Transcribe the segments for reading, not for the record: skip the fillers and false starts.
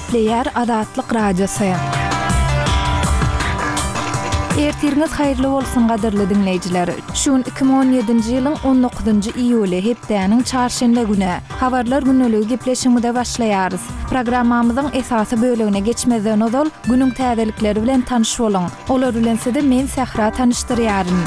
Player Adatlyk Radiosu. Ertiriniz hayırlı bolsun gadyrly dinleyijiler. Şun 2017-nji ýylyň 19-njy iýuly hepdeniň çarşamba güni habarlar güneligi gepleşiginde başlaýarys. Programmamyzyň esasy bölegine geçmeden ozal günüň täzelikleri bilen tanyş bolun. Olar bilen men Sahra tanışdyrýaryn.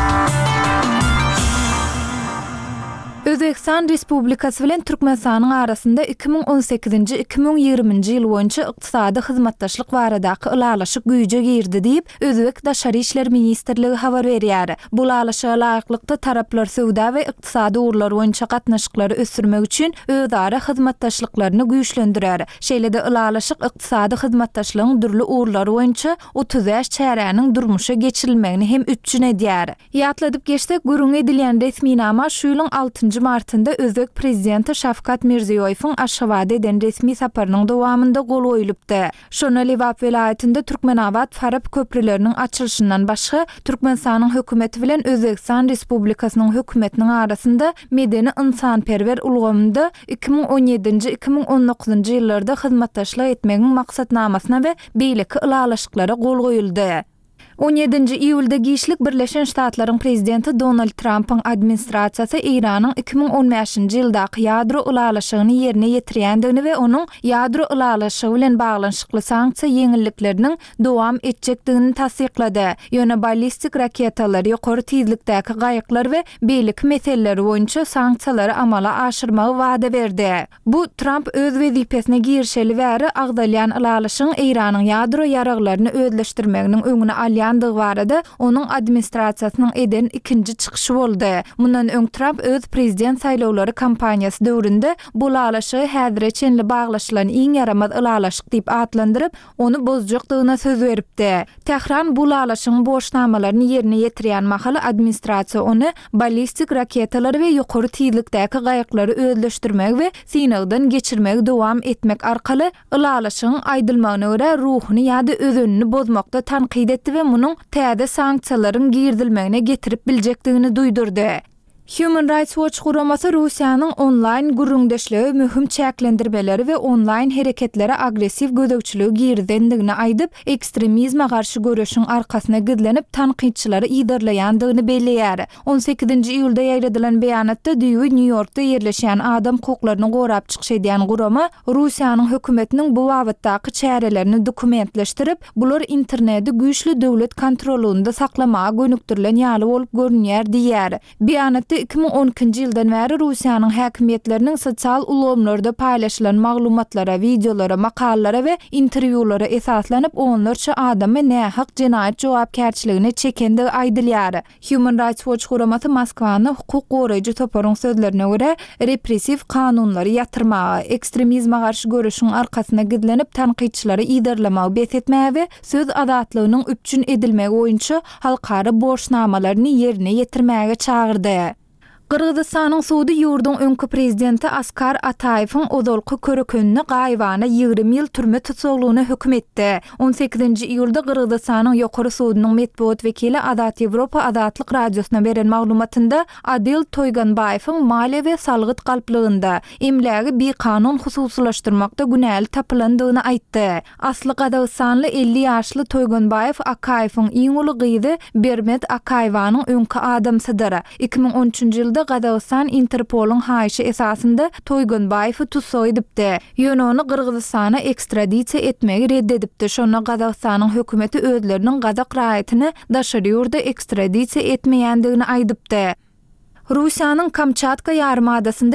Özbekistan Respublikasy bilen Türkmenistanyň arasynda 2018-nji 2020-nji ýyl boýunça ykdysady hyzmatdaşlyk baradaky ulalaşyk güýje girdi diýip Özbek Daşary işler ministrligi habar berýär. Bu ulalaşyga laýyklykda taraplar söwda we ykdysady urlar boýunça gatnaşyklary ösürmek üçin özara hyzmatdaşlyklaryny güýçlendirýär. Şeýlede ulalaşyk ykdysady hyzmatdaşlygyň dürli urlary boýunça 30 ýaş çäräniň durmuşa geçirilmegini hem üçin edýär. Ýatladyp geçsek, gürrüň edilýän resminama şu ýylyň 6 martynda Özbek prezidenti Şafkat Mirziýoýewiň Aşgabatda eden resmi saparynyň dowamynda gol goýulypdy. Şonu Liwap vilayetinde Türkmenabad Farab köprüleriniň açylşyndan başga Türkmenistanyň hökümeti bilen Özbekistan Respublikasynyň hökümetiniň arasynda medeni ynsanperwer ulgamynda 2017-nji 2019-njy ýyllarda hyzmatdaşlyk etmegiň maksatnamasyna we beýleki ulalaşyklara gol goýuldy. 17-nji iýulda Gişlik Birleşen Ştatlaryň prezidenti Donald Trump'yň administrasiýasy Iranyň 2015-nji ýyldaky ýadro ulalaşygyny ýerine ýetirýändigini we onuň ýadro ulalaşygy bilen baglanşykly sanksiýa ýeňillikleriniň dowam etjekdigini tasdiklady. Ýöne ballistik raketalar, ýokary tezlikdäki gaýyklar we beýleki meseleleri boýunça sanksiýalary amala aşyrmagy wada berdi. Bu Trump öz wezipesine girişeli bäri agdalýan ulalaşygyň Iranyň ýadro ýaraklaryny özleşdirmeginiň öňüne alýan barada onun administrasiýasynyň eden ikinji çykyşy boldy. Mundan öň Trump öz prezident saýlawlary kampaniýasy döwründe bu ulalaşygy häzirçenli baglaşylan iň ýaramaz ulalaşyk diýip atlandyryp, onu bozjakdygyna söz beripdi. Tehran bu ulalaşygyň boşnamalaryny ýerine ýetirýän mahaly administrasiýa onu ballistik raketalar we ýokary tezlikdäki gaýyklary özleşdirmek we synagdan geçirmek dowam etmek arkaly ulalaşygyň aýdylmagyna görä ruhuny ýa-da özünni bozmakda tanqid etdi we munun täze sanksiýalaryň girdilmegine getirip biljekdigini duýdurdy. Human Rights Watch guramasy Russiýanyň online gurrundeşligi mühim çäklendirmeleri we online hereketlere agressiv gödökçüligi girdendigini aýdyp, ekstremizme garşy görüşiň arkasyna gidlenip tanqidçilary ýydarlaýandygyny belleýär. 18-nji iýulda ýaýradylan beýanatda New Yorkda ýerleşen adam hukuklaryny gorap çykyş edýän gurama Russiýanyň hökümetiniň bu wagtdaky çärelerini dokumentleşdirip, bular interneti güýçli döwlet kontrolunda saklamaga gönüktirilen ýaly bolup görünýär diýär. Beýanatda 2012-nji ýyldan bäri Russiýanyň häkimetleriniň sosial ulamlarda paýlaşylan maglumatlara, videolara, makallalara we interwýulara esaslanyp onlarça adamy nähak jinaýat jogapkärçiligine çekendigi aýdylýar. Human Rights Watch guramasy Moskwany hukuk goraýjy toparyň sözlerine görä repressiv kanunlary ýatyrmagy, ekstremizme garşy görüşiň arkasyna gidlenip tanqidçilary ýydarlamagy besetmäge we söz azatlygynyň üçin edilmegi boýunça halkara borçnamalaryny ýerine ýetirmäge çağırdy. Kırgızstanyň suwdy ýurdun öňkü prezidenti Askar Ataýewiň odolky körekönüne gaýbana 20 ýyl türme tutuklugyna hökm etdi. 18-nji iýulda Kırgızstanyň ýokary suwdynyň medeniýet wekili Adat Ýewropa Adatlyk radiosyna beren maglumatynda Adil Toyganbaýewiň maliýe we salgyt galplygynda emlägi bir kanun hususlaşdyrmakda günäli tapylandygyny aýtdy. Asly Kazakstanly 50 ýaşly Toyganbaýew Akaýewiň iň uly gyzy Bermet Akaýewanyň öňkü adamsydyr. 2013-nji ýylda Kazakistan Interpol'un haýyşy esasında Toygunbaýewy tutsak edipdi. Ýöne onu Kırgızstana ekstradisiýa etmegi reddedipdi. Şonu Kazakstanyň hökümeti özleriniň Kazak raýatyny daşary ýurda ekstradisiýa etmeýändigini aýdypdy. Russiýanyň Kamçatka ýarımadasynda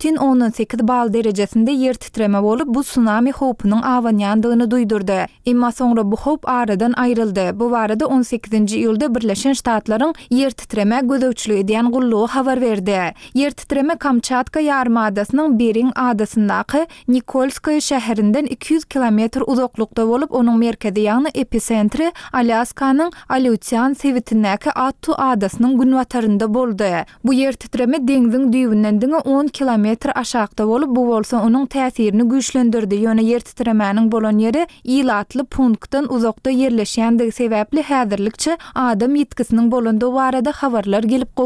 7,18 bal derejesinde yer titreme bolup bu tsunami howpunyň awanýandygyny duýdurdy. Emma soňra bu howp aradan aýryldy. Bu barada 18-nji iýulda Birleşen Ştatlaryň yer titreme gödökçüligi edýän gullugy habar berdi. Yer titreme Kamçatka ýarımadasynyň Bering adasyndaky Nikolskoy şäherinden 200 kilometr uzaklykda bolup, onuň merkezi ýagny epicentri Alaskanyň Aleutian sewitindäki Attu adasynyň günwatarynda boldy. Bu yer titreme deňziň düýbünden 10 kilometr aşagda bolup, bu bolsa onuň täsirini güýçlendirdi. Ýöne yer titremeniň bolan ýeri ýylatly punktdan uzakda ýerleşýändigi sebäpli häzirlikçe adam ýetkisiniň bolanda barada habarlar gelip